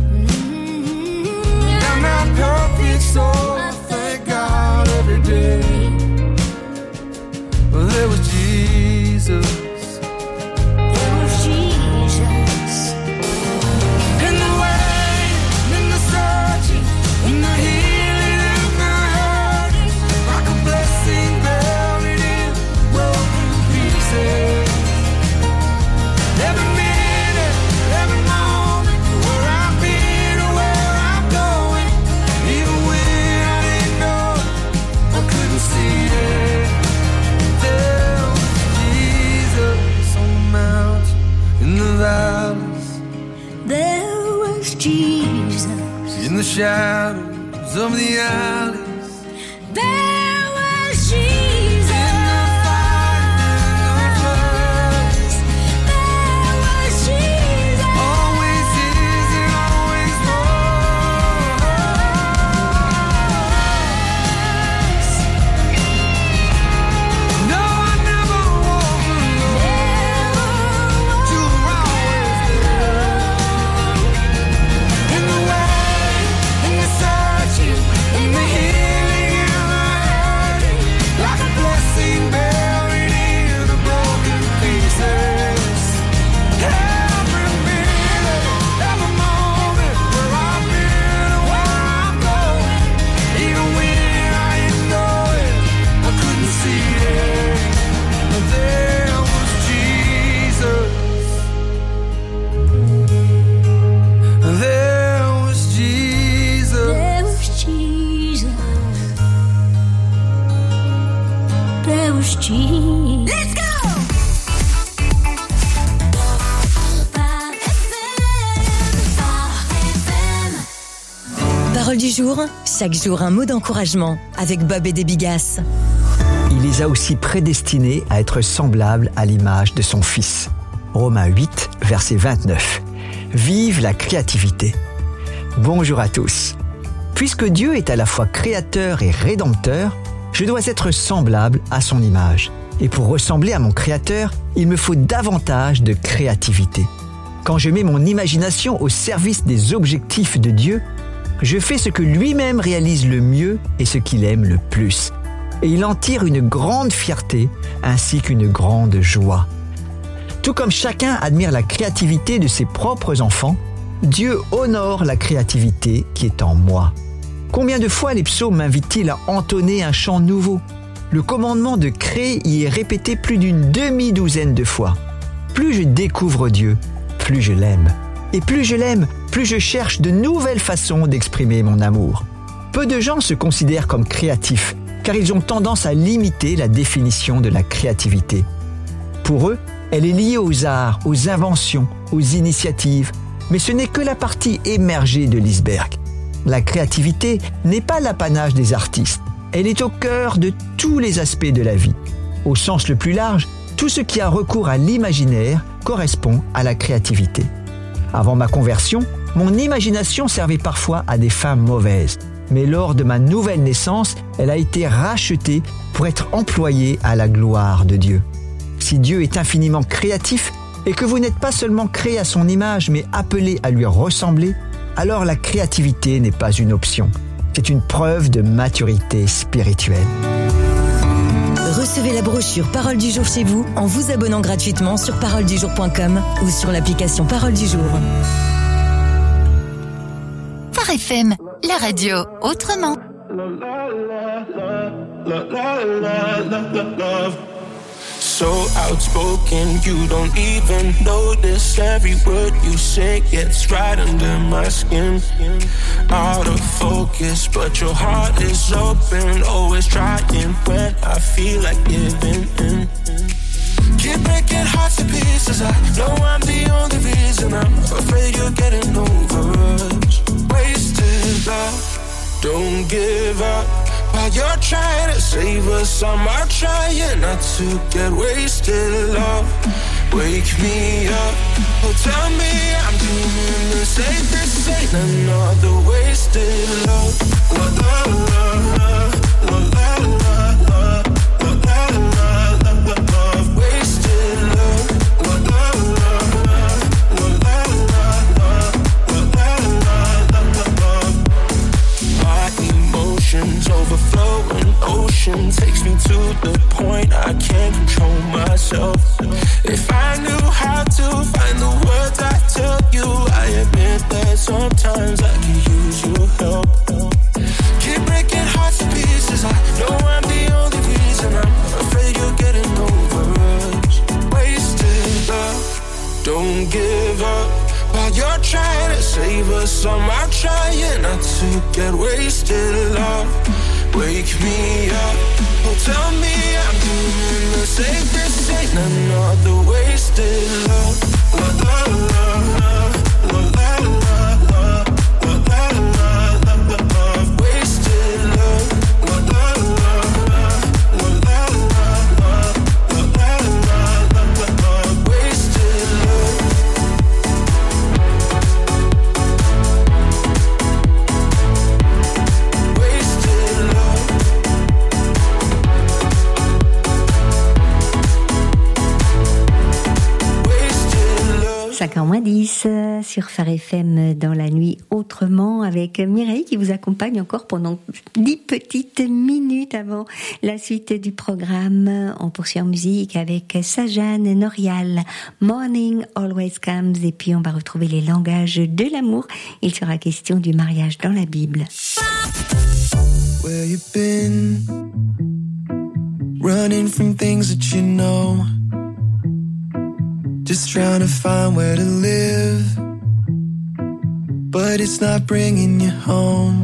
Speaker 7: I'm not perfect, so I thank God every day. Well, there was Jesus. There was Jesus. In the waiting, in the searching, in the healing, in the hurting, like a blessing buried in broken pieces. Every minute, every moment, where I've been or where I'm going, even when I didn't know it, I couldn't see it. There was Jesus on the mountain, in the valleys,
Speaker 1: There was Jesus.
Speaker 7: in the shadows of the alleys,
Speaker 1: There was Jesus.
Speaker 7: in the fire, in the floods,
Speaker 1: There was Jesus.
Speaker 7: always is and always was. No, I never walk alone. You were always there. In the waiting, in the searching, in the healing, in the hurting, like a blessing buried in the broken pieces. Every minute, every moment, where I've been and where I'm going, even when I didn't know it, I couldn't see it. But there was Jesus. There was Jesus.
Speaker 1: There was Jesus. There was Jesus. Let's go! Phare F M.
Speaker 8: Parole du jour, chaque jour un mot d'encouragement avec Bob et Debbie Gass.
Speaker 9: Il les a aussi prédestinés à être semblables à l'image de son Fils. Romains huit, verset vingt-neuf. Vive la créativité. Bonjour à tous. Puisque Dieu est à la fois créateur et rédempteur, je dois être semblable à son image. Et pour ressembler à mon créateur, il me faut davantage de créativité. Quand je mets mon imagination au service des objectifs de Dieu, je fais ce que lui-même réalise le mieux et ce qu'il aime le plus. et il en tire une grande fierté ainsi qu'une grande joie. Tout comme chacun admire la créativité de ses propres enfants, Dieu honore la créativité qui est en moi. Combien de fois les psaumes m'invitent-ils à entonner un chant nouveau ? Le commandement de créer y est répété plus d'une demi-douzaine de fois. Plus je découvre Dieu, plus je l'aime. Et plus je l'aime, plus je cherche de nouvelles façons d'exprimer mon amour. Peu de gens se considèrent comme créatifs, car ils ont tendance à limiter la définition de la créativité. Pour eux, elle est liée aux arts, aux inventions, aux initiatives, mais ce n'est que la partie émergée de l'iceberg. La créativité n'est pas l'apanage des artistes, elle est au cœur de tous les aspects de la vie. Au sens le plus large, tout ce qui a recours à l'imaginaire correspond à la créativité. Avant ma conversion, mon imagination servait parfois à des fins mauvaises. Mais lors de ma nouvelle naissance, elle a été rachetée pour être employée à la gloire de Dieu. Si Dieu est infiniment créatif et que vous n'êtes pas seulement créé à son image, mais appelé à lui ressembler, alors la créativité n'est pas une option. C'est une preuve de maturité spirituelle.
Speaker 8: Recevez la brochure Parole du jour chez vous en vous abonnant gratuitement sur parole du jour point com ou sur l'application Parole du jour.
Speaker 10: Phare F M, la radio autrement.
Speaker 7: So outspoken, you don't even notice every word you say gets right under my skin. Out of focus, but your heart is open, always trying when I feel like giving in. Keep breaking hearts to pieces, I know I'm the only reason. I'm afraid you're getting over us. Wasted love, don't give up. While you're trying to save us, I'm out trying not to get wasted. Love, wake me up. Oh, tell me I'm doing the same. This ain't another wasted love. La la la la la la la la la la love, wasted love. La la la la la la la la love. My emotions overflowing ocean takes me to the point I can't control myself. If I knew how to find the words I tell you, I admit that sometimes I can use your help. Keep breaking hearts to pieces, I know I'm the only reason. I'm afraid you're getting over us. Wasted love, don't give up. While you're trying to save us, I'm out trying not to get wasted. Love, wake me up. Oh, tell me I'm doing the same. This ain't another wasted love. La la la la la la la la la la love, wasted love. La la la la la la la la la love, wasted love.
Speaker 2: cinq heures moins dix sur Phare F M dans la nuit autrement avec Mireille qui vous accompagne encore pendant dix petites minutes avant la suite du programme. On poursuit en musique avec Sajane Norial, Morning Always Comes, et puis on va retrouver les langages de l'amour. Il sera question du mariage dans la Bible.
Speaker 7: Where you been? Running from things that you know. Just trying to find where to live, but it's not bringing you home.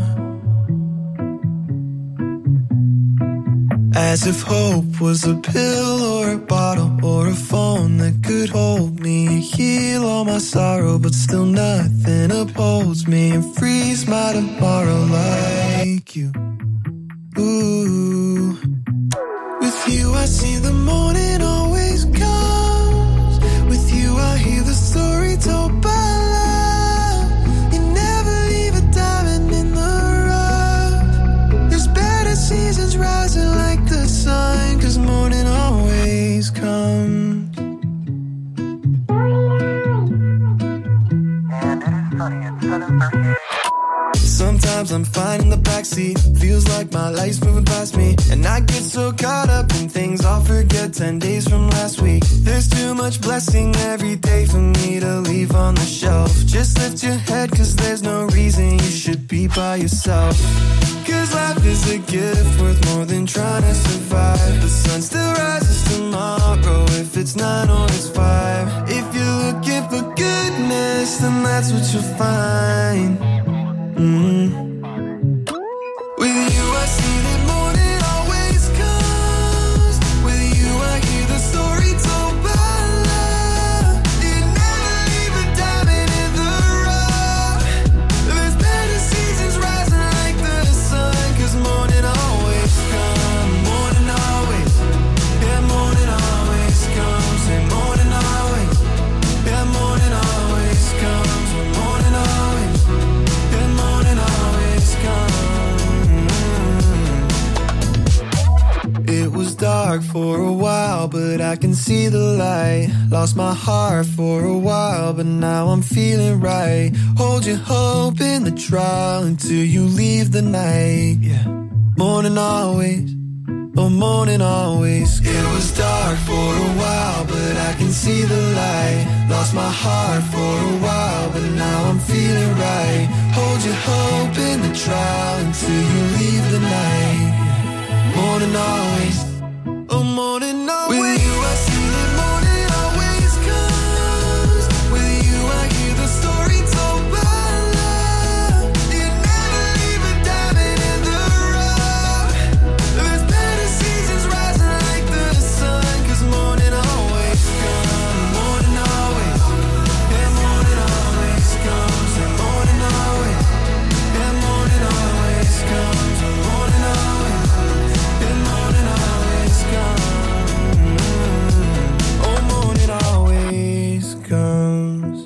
Speaker 7: As if hope was a pill or a bottle or a phone that could hold me and heal all my sorrow, but still nothing upholds me and frees my tomorrow like you. Ooh, with you I see the morning always comes. With you I hear the story told by love. You never leave a diamond in the rough. There's better seasons rising like the sun, 'cause morning always comes. And it is sunny at seven thirty. Sometimes Sometimes I'm fine in the backseat. Feels like my life's moving past me. And I get so caught up in things I'll forget ten days from last week. There's too much blessing every day for me to leave on the shelf. Just lift your head, cause there's no reason you should be by yourself. Cause life is a gift worth more than trying to survive. The sun still rises tomorrow, if it's nine or it's five. If you're looking for goodness, then that's what you'll find. Mm-hmm. With you I see that morning always comes. With you I hear the story told by love. You never leave a diamond in the rough. There's better seasons rising like the sun. Cause morning always comes. Morning always. Yeah, morning always comes. And morning always. Yeah, morning always comes. Morning always. Yeah, morning always comes. It was dark for a while, but I can see the light. Lost my heart for a while, but now I'm feeling right. Hold your hope in the trial until you leave the night. Yeah. Morning always, oh morning always. It was dark for a while, but I can see the light. Lost my heart for a while, but now I'm feeling right. Hold your hope in the trial until you leave the night. Morning always, oh morning always. With you I see that morning always comes. With you I hear the story told by love. You never leave a diamond in the rough. There's better seasons rising like the sun. Cause morning always comes. Morning always. Yeah, morning always comes. And morning always. Yeah, morning always comes. And morning always. Yeah, morning always comes. Oh, morning always comes.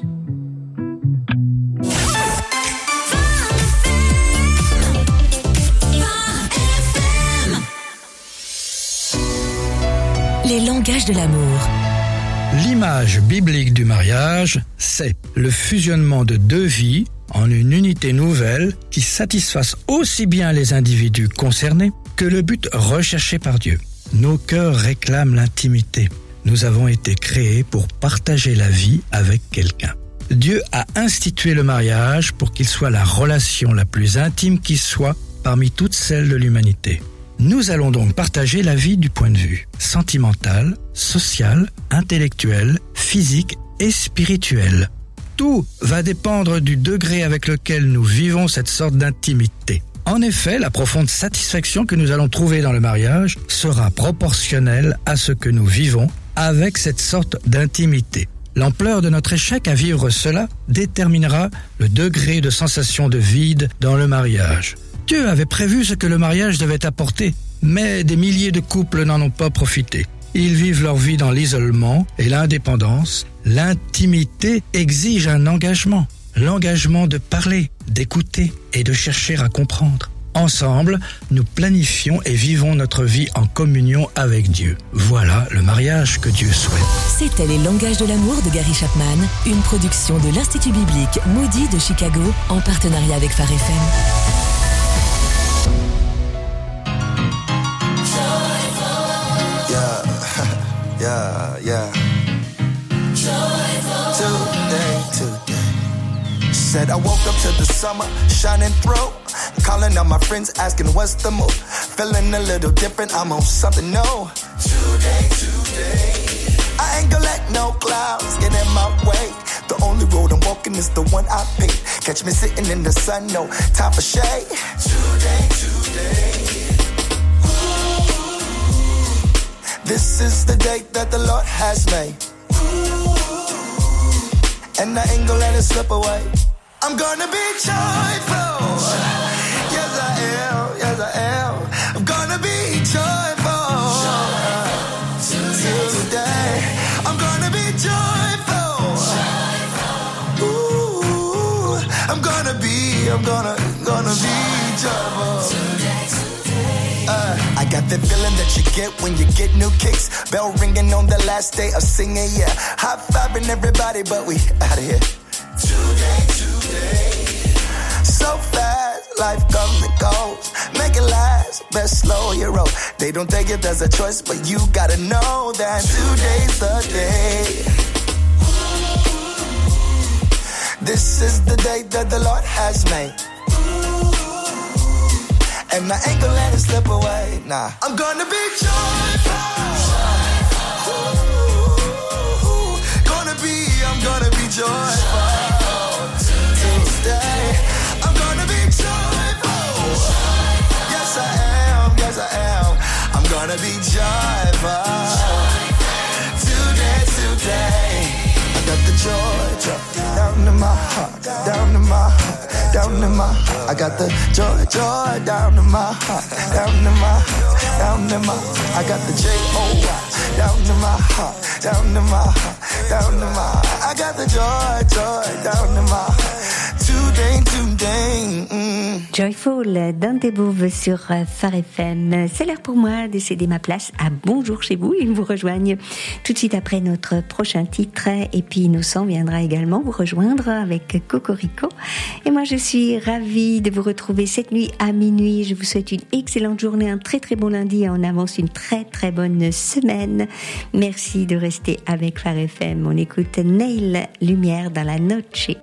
Speaker 8: Les langages de l'amour.
Speaker 11: L'image biblique du mariage, c'est le fusionnement de deux vies en une unité nouvelle qui satisfasse aussi bien les individus concernés que le but recherché par Dieu. Nos cœurs réclament l'intimité. Nous avons été créés pour partager la vie avec quelqu'un. Dieu a institué le mariage pour qu'il soit la relation la plus intime qui soit parmi toutes celles de l'humanité. Nous allons donc partager la vie du point de vue sentimental, social, intellectuel, physique et spirituel. Tout va dépendre du degré avec lequel nous vivons cette sorte d'intimité. En effet, la profonde satisfaction que nous allons trouver dans le mariage sera proportionnelle à ce que nous vivons avec cette sorte d'intimité. L'ampleur de notre échec à vivre cela déterminera le degré de sensation de vide dans le mariage. Dieu avait prévu ce que le mariage devait apporter, mais des milliers de couples n'en ont pas profité. Ils vivent leur vie dans l'isolement et l'indépendance. L'intimité exige un engagement, l'engagement de parler, d'écouter et de chercher à comprendre. Ensemble, nous planifions et vivons notre vie en communion avec Dieu. Voilà le mariage que Dieu souhaite.
Speaker 8: C'était Les langages de l'amour de Gary Chapman, une production de l'Institut biblique Moody de Chicago en partenariat avec Phare F M.
Speaker 7: Yeah, yeah. Today, today. Said I woke up to the summer shining through. Calling on my friends, asking what's the move. Feeling a little different, I'm on something new. Today, today. I ain't gonna let no clouds get in my way. The only road I'm walking is the one I pick. Catch me sitting in the sun, no time for shade. Today, today. This is the day that the Lord has made. And I ain't gonna let it slip away. I'm gonna be joyful. Yes I am, yes I am. I'm gonna be joyful. Today, I'm gonna be joyful. Ooh, I'm gonna be, I'm gonna, gonna be joyful. Uh, I got the feeling that you get when you get new kicks. Bell ringing on the last day of singing, yeah. High-fiving everybody, but we out of here. Today, today. So fast,
Speaker 12: life comes and goes. Make it last, best slow your roll. They don't take it as a choice, but you gotta know that today's the day. This is the day that the Lord has made. And I ain't gonna let it slip away, nah. I'm gonna be joyful. Ooh, gonna be, I'm gonna be joyful today. I'm gonna be joyful. Yes I am, yes I am. I'm gonna be joyful today, today. I got the joy, joy down in my heart, down in my heart, down in my heart. I got the joy, joy down in my heart, down in my heart, down in my heart. I got the J O Y down in my heart, down in my heart, down in my heart. I got the joy, joy down in my heart. Today, today. Mm.
Speaker 2: Joyful d'Andebouve sur Phare F M. C'est l'heure pour moi de céder ma place à Bonjour chez vous. Ils vous rejoignent tout de suite après notre prochain titre. Et puis Innocent viendra également vous rejoindre avec Cocorico. Et moi, je suis ravie de vous retrouver cette nuit à minuit. Je vous souhaite une excellente journée, un très très bon lundi et en avance une très très bonne semaine. Merci de rester avec Phare F M. On écoute Neil Lumière dans la Noche.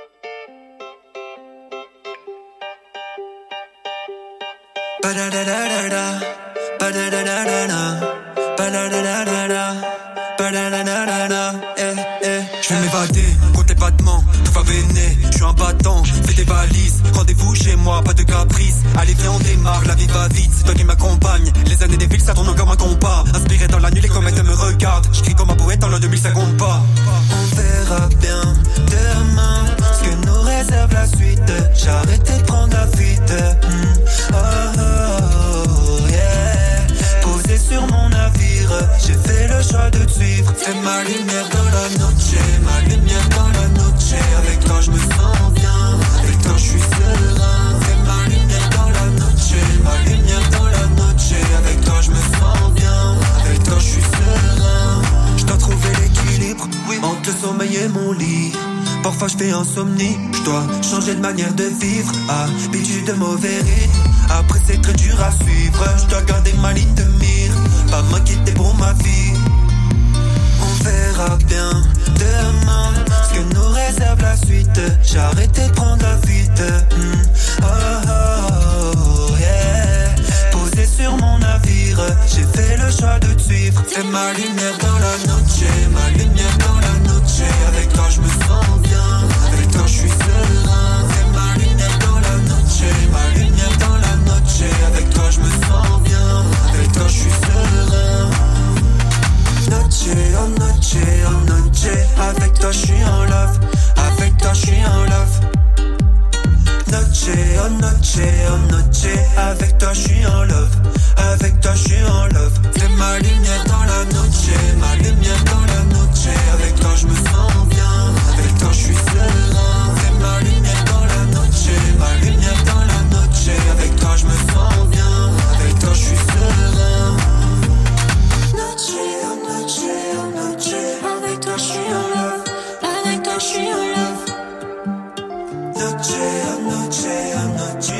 Speaker 7: Ba-da-da-da-da-da, ba-da-da-da-da-da, ba-da-da-da-da-da, ba-da-da-da-da-da, eh, eh. Je vais m'évader, côté battement, tout va véner, je suis un battant, fais tes valises, rendez-vous chez moi, pas de caprice, allez viens on démarre, la vie va vite, c'est toi qui m'accompagne, les années défilent, ça tourne comme un compas, inspiré dans la nuit, les comètes me regardent, j'cris comme un poète dans l'an deux mille cinquante pas. On verra bien demain, ce que nous réserve la suite, j'ai arrêté de prendre la fuite, mm. oh, oh, oh, yeah. Posé sur mon navire, j'ai fait le choix de te suivre. Fais ma lumière dans la noche, ma lumière dans la noche. Avec toi je me sens bien, avec toi je suis serein. Fais ma lumière dans la noche, ma lumière dans la noche. Avec toi je me sens bien, avec toi je suis serein. Je dois trouver l'équilibre, oui, entre le sommeil et mon lit. Parfois je fais insomnie, je dois changer de manière de vivre. Habitude de mauvais rythme, après c'est très dur à suivre. Je dois garder ma ligne de mire, pas m'inquiéter pour ma vie. On verra bien demain, ce que nous réserve la suite. J'ai arrêté de prendre la fuite, mm. oh, oh, oh, yeah. Posé sur mon navire, j'ai fait le choix de te suivre. Fais ma lumière dans la noche, ma lumière dans la noche. Avec toi je me sens bien, avec toi je suis serein. Fais ma lumière dans la noche, ma lumière dans la noche. Avec toi je me sens bien, avec toi je suis serein. Noche, oh noche, oh noche. Avec toi je suis en love, avec toi je suis en love. Noche, oh noche, oh noche. Avec toi je suis en love, avec toi je suis en love. Fais ma lumière dans la noche, ma lumière dans la noche. Avec toi je me sens bien, avec toi je suis seul.